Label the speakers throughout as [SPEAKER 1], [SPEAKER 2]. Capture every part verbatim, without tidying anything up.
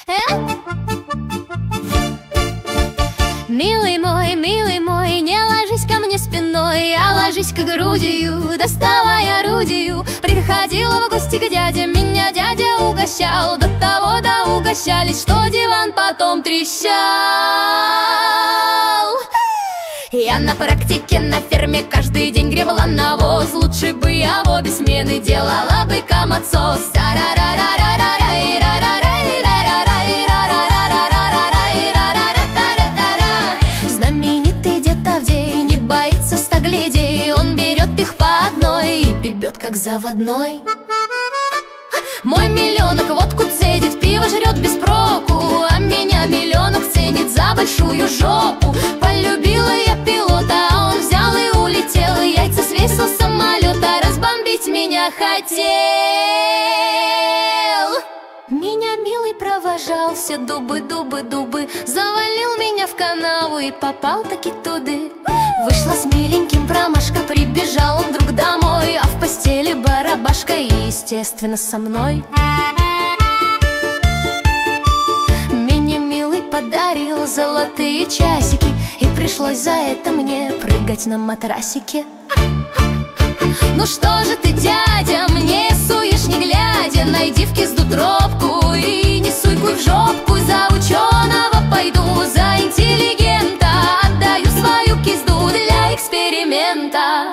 [SPEAKER 1] Милый мой, милый мой, не ложись ко мне спиной, а ложись-ка грудью, доставай орудию. Приходила в гости к дяде, меня дядя угощал, до того да угощались, что диван потом трещал. Я на практике на ферме каждый день гребла навоз. Лучше бы я в обе смены делала бы коматсос. Знаменитый дед Авдей не боится ста глядей. Он берет их по одной и пебет как заводной. Мой миллионок водку цедит, пиво жрет без проку, а меня миллионок ценит за большую жопу. Полюбила я пилота, а он взял и улетел, яйца свесил с самолета, разбомбить меня хотел. Меня милый провожал, все дубы, дубы, дубы, завалил меня в канаву и попал таки туды. Вышла с миленьким промашка, прибежал он вдруг домой, а в постели барабашка и, естественно, со мной. Меня милый подарил золотые часики, и пришлось за это мне прыгать на матрасике. Ну что же ты, дядя, мне суешь не глядя? Найди в кизду тропку и не суй-куй в жопку. За ученого пойду, за интеллигента, отдаю свою кизду для эксперимента.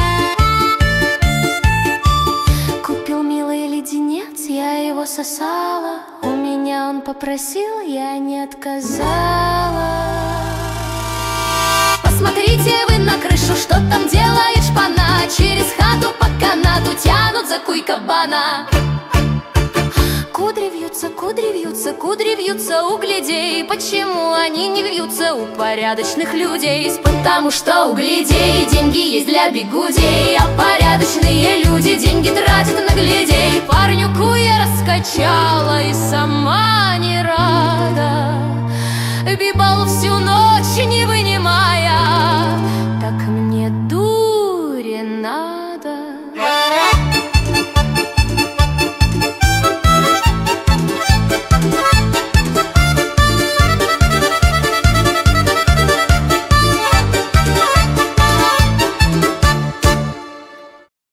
[SPEAKER 1] Купил милый леденец, я его сосала, у меня он попросил, я не отказала. Посмотрите вы на крышу, что там делает шпана. Через хату по канату тянут за куй кабана. Кудри вьются, кудри вьются, кудри вьются у глядей. Почему они не вьются у порядочных людей? Потому что у глядей деньги есть для бигудей, а порядочные люди деньги тратят на глядей. Парнюку я раскачала и сама не рада, бибал всю ночь.